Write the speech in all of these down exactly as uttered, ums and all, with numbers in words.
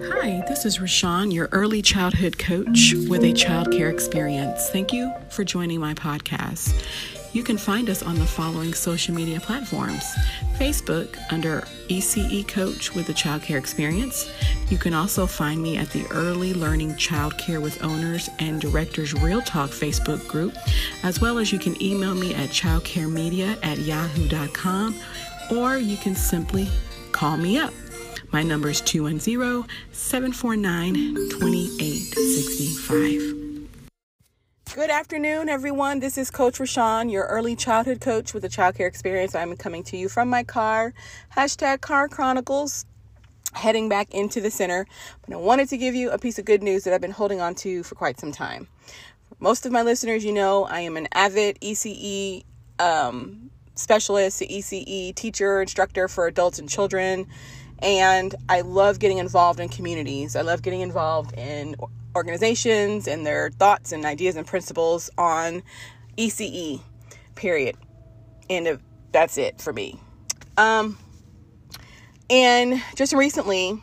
Hi, this is Rashawn, your early childhood coach with a child care experience. Thank you for joining my podcast. You can find us on the following social media platforms. Facebook under E C E Coach with a Child Care Experience. You can also find me at the Early Learning Child Care with Owners and Directors Real Talk Facebook group, as well as you can email me at childcaremedia at yahoo dot com, or you can simply call me up. My number is two one zero, seven four nine, two eight six five. Good afternoon, everyone. This is Coach Rashawn, your early childhood coach with a child care experience. I'm coming to you from my car, hashtag Car Chronicles, heading back into the center. But I wanted to give you a piece of good news that I've been holding on to for quite some time. Most of my listeners, you know, I am an avid E C E um, specialist, E C E teacher, instructor for adults and children. And I love getting involved in communities. I love getting involved in organizations and their thoughts and ideas and principles on E C E, period. And that's it for me. Um, and just recently,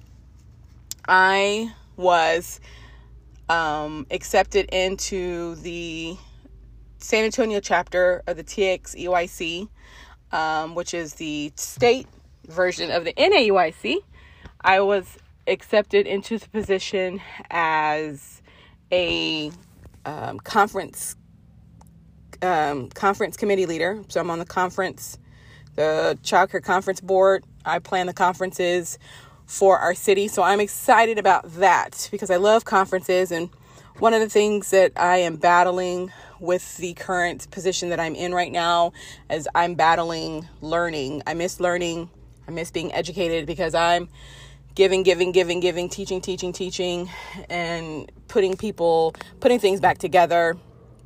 I was um, accepted into the San Antonio chapter of the T X E Y C, um, which is the state version of the N A U I C. I was accepted into the position as a um, conference um, conference committee leader. So I'm on the conference, the Child Care Conference Board. I plan the conferences for our city. So I'm excited about that because I love conferences. And one of the things that I am battling with the current position that I'm in right now is I'm battling learning. I miss learning. I miss being educated because I'm giving, giving, giving, giving, teaching, teaching, teaching, and putting people, putting things back together,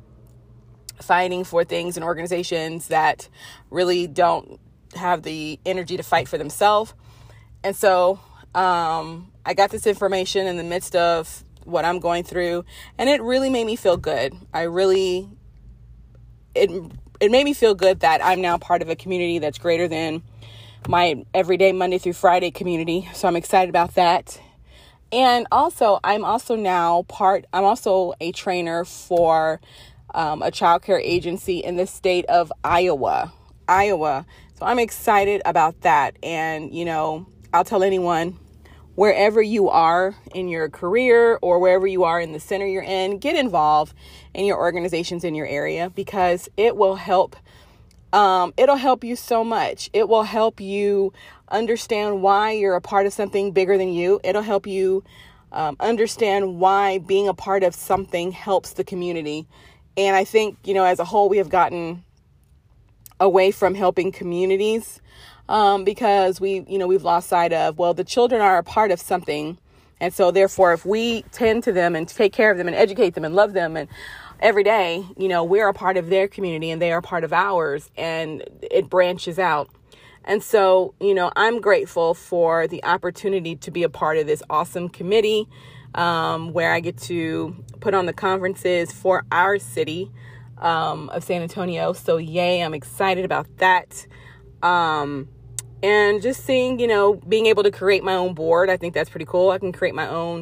fighting for things in organizations that really don't have the energy to fight for themselves. And so um, I got this information in the midst of what I'm going through, and it really made me feel good. I really, it, it made me feel good that I'm now part of a community that's greater than my everyday Monday through Friday community. So I'm excited about that. And also, I'm also now part, I'm also a trainer for um, a child care agency in the state of Iowa, Iowa. So I'm excited about that. And, you know, I'll tell anyone, wherever you are in your career or wherever you are in the center you're in, get involved in your organizations in your area because it will help Um, it'll help you so much. It will help you understand why you're a part of something bigger than you. It'll help you um, understand why being a part of something helps the community. And I think, you know, as a whole, we have gotten away from helping communities um, because we, you know, we've lost sight of, well, the children are a part of something. And so therefore, if we tend to them and take care of them and educate them and love them and every day, you know, we're a part of their community and they are part of ours, and it branches out. And so, you know, I'm grateful for the opportunity to be a part of this awesome committee um, where I get to put on the conferences for our city um, of San Antonio. So, yay, I'm excited about that. Um, and just seeing, you know, being able to create my own board, I think that's pretty cool. I can create my own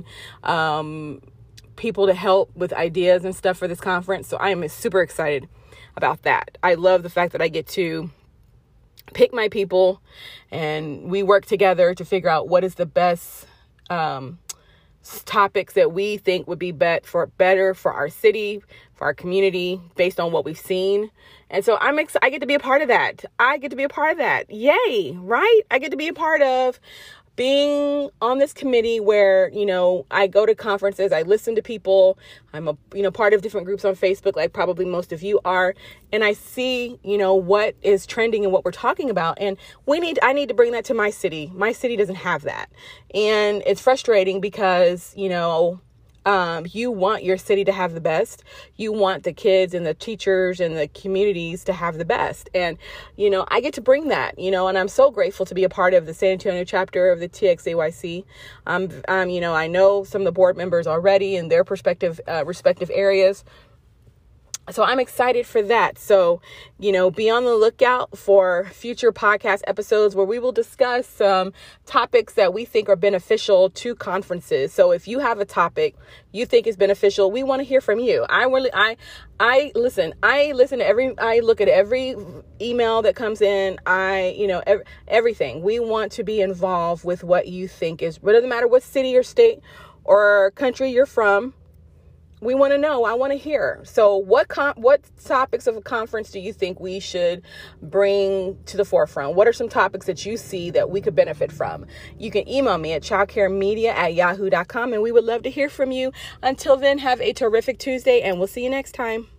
um people to help with ideas and stuff for this conference. So I am super excited about that. I love the fact that I get to pick my people and we work together to figure out what is the best um, topics that we think would be bet for better for our city, for our community, based on what we've seen. And so I'm ex- I get to be a part of that. I get to be a part of that. Yay, right? I get to be a part of being on this committee where, you know, I go to conferences, I listen to people, I'm a, you know, part of different groups on Facebook, like probably most of you are. And I see, you know, what is trending and what we're talking about. And we need, I need to bring that to my city. My city doesn't have that. And it's frustrating because, you know, Um, you want your city to have the best. You want the kids and the teachers and the communities to have the best. And, you know, I get to bring that, you know, and I'm so grateful to be a part of the San Antonio chapter of the T X A Y C. Um, um, you know, I know some of the board members already in their perspective, uh, respective areas. So I'm excited for that. So, you know, be on the lookout for future podcast episodes where we will discuss some topics that we think are beneficial to conferences. So if you have a topic you think is beneficial, we want to hear from you. I really, I, I listen, I listen to every, I look at every email that comes in. I, you know, ev- everything. We want to be involved with what you think is, it doesn't matter what city or state or country you're from. We want to know. I want to hear. So what com- what topics of a conference do you think we should bring to the forefront? What are some topics that you see that we could benefit from? You can email me at childcaremedia at yahoo dot com, and we would love to hear from you. Until then, have a terrific Tuesday, and we'll see you next time.